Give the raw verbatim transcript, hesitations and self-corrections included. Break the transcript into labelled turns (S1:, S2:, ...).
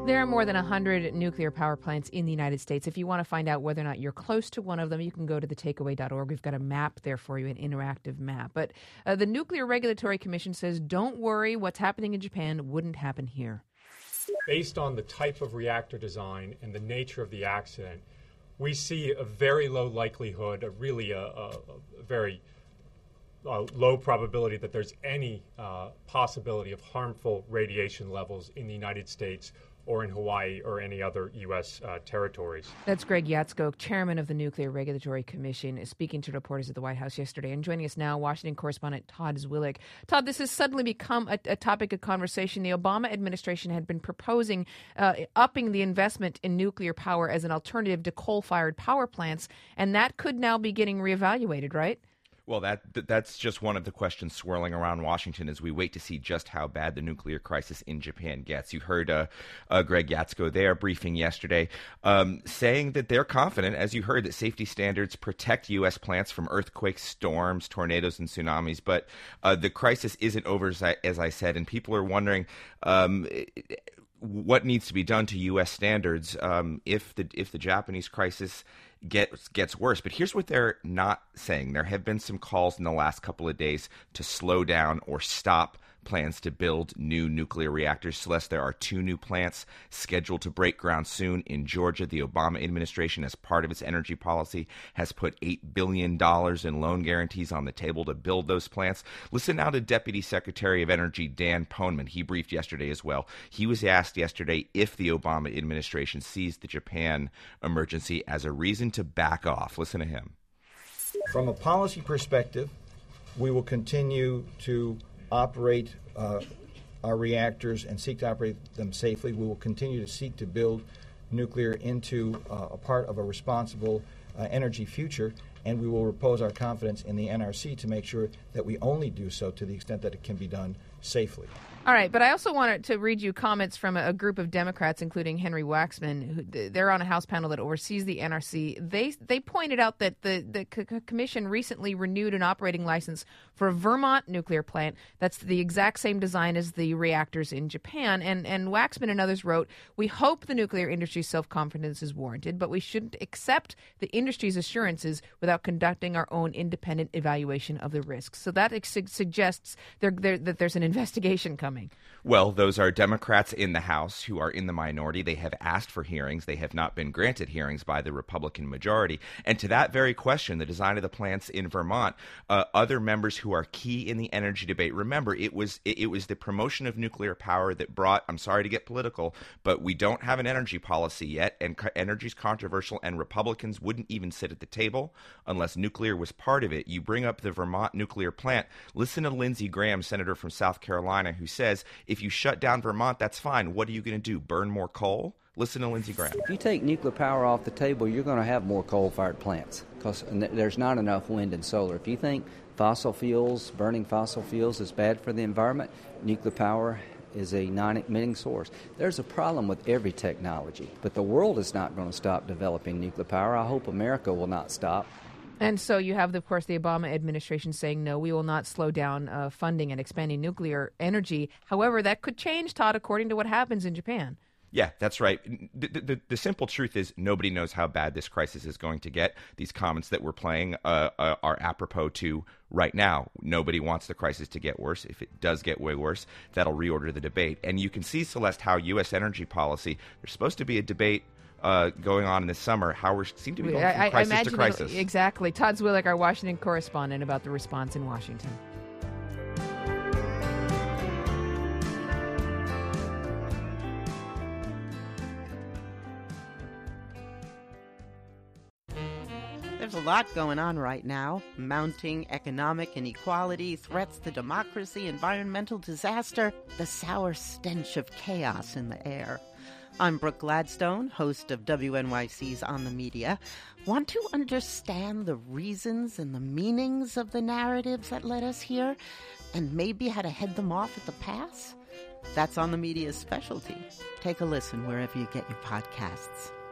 S1: There are more than one hundred nuclear power plants in the United States. If you want to find out whether or not you're close to one of them, you can go to the takeaway dot org. We've got a map there for you, an interactive map. But uh, the Nuclear Regulatory Commission says, don't worry, what's happening in Japan wouldn't happen here.
S2: Based on the type of reactor design and the nature of the accident, we see a very low likelihood, a really a, a, a very uh, low probability that there's any uh, possibility of harmful radiation levels in the United States or in Hawaii or any other U S uh, territories.
S1: That's Greg Yatsko, chairman of the Nuclear Regulatory Commission, speaking to reporters at the White House yesterday. And joining us now, Washington correspondent Todd Zwillich. Todd, this has suddenly become a, a topic of conversation. The Obama administration had been proposing uh, upping the investment in nuclear power as an alternative to coal-fired power plants, and that could now be getting reevaluated, right?
S3: Well, that that's just one of the questions swirling around Washington as we wait to see just how bad the nuclear crisis in Japan gets. You heard uh, uh, Greg Yatsko there briefing yesterday, um, saying that they're confident, as you heard, that safety standards protect U S plants from earthquakes, storms, tornadoes, and tsunamis. But uh, the crisis isn't over, as I, as I said, and people are wondering um, what needs to be done to U S standards um, if the if the Japanese crisis gets gets worse. But here's what they're not saying. There have been some calls in the last couple of days to slow down or stop plans to build new nuclear reactors. Celeste, there are two new plants scheduled to break ground soon in Georgia. The Obama administration, as part of its energy policy, has put eight billion dollars in loan guarantees on the table to build those plants. Listen now to Deputy Secretary of Energy Dan Poneman. He briefed yesterday as well. He was asked yesterday if the Obama administration sees the Japan emergency as a reason to back off. Listen to him.
S4: From a policy perspective, we will continue to operate uh, our reactors and seek to operate them safely. We will continue to seek to build nuclear into uh, a part of a responsible uh, energy future, and we will repose our confidence in the N R C to make sure that we only do so to the extent that it can be done safely.
S1: All right, but I also wanted to read you comments from a, a group of Democrats, including Henry Waxman. Who, they're on a House panel that oversees the N R C. They they pointed out that the, the c- commission recently renewed an operating license for a Vermont nuclear plant that's the exact same design as the reactors in Japan. And, and Waxman and others wrote, we hope the nuclear industry's self-confidence is warranted, but we shouldn't accept the industry's assurances without conducting our own independent evaluation of the risks. So that ex- suggests there, there, that there's an investigation coming.
S3: Well, those are Democrats in the House who are in the minority. They have asked for hearings. They have not been granted hearings by the Republican majority. And to that very question, the design of the plants in Vermont, uh, other members who are key in the energy debate, remember, it was it, it was the promotion of nuclear power that brought, I'm sorry to get political, but we don't have an energy policy yet, and co- energy is controversial, and Republicans wouldn't even sit at the table unless nuclear was part of it. You bring up the Vermont nuclear plant. Listen to Lindsey Graham, senator from South Carolina, who says, if you shut down Vermont, that's fine. What are you going to do, burn more coal? Listen to Lindsey Graham.
S5: If you take nuclear power off the table, you're going to have more coal-fired plants because there's not enough wind and solar. If you think fossil fuels, burning fossil fuels is bad for the environment, nuclear power is a non-emitting source. There's a problem with every technology, but the world is not going to stop developing nuclear power. I hope America will not stop.
S1: And so you have, of course, the Obama administration saying, no, we will not slow down uh, funding and expanding nuclear energy. However, that could change, Todd, according to what happens in Japan.
S3: Yeah, that's right. The, the, the simple truth is nobody knows how bad this crisis is going to get. These comments that we're playing uh, uh, are apropos to right now. Nobody wants the crisis to get worse. If it does get way worse, that'll reorder the debate. And you can see, Celeste, how U S energy policy, there's supposed to be a debate Uh, going on in the summer, how we seem to be going from
S1: I,
S3: crisis
S1: I imagine
S3: to crisis.
S1: Exactly. Todd Zwillich, our Washington correspondent, about the response in Washington.
S6: There's a lot going on right now. Mounting economic inequality, threats to democracy, environmental disaster, the sour stench of chaos in the air. I'm Brooke Gladstone, host of W N Y C's On the Media. Want to understand the reasons and the meanings of the narratives that led us here, and maybe how to head them off at the pass? That's On the Media's specialty. Take a listen wherever you get your podcasts.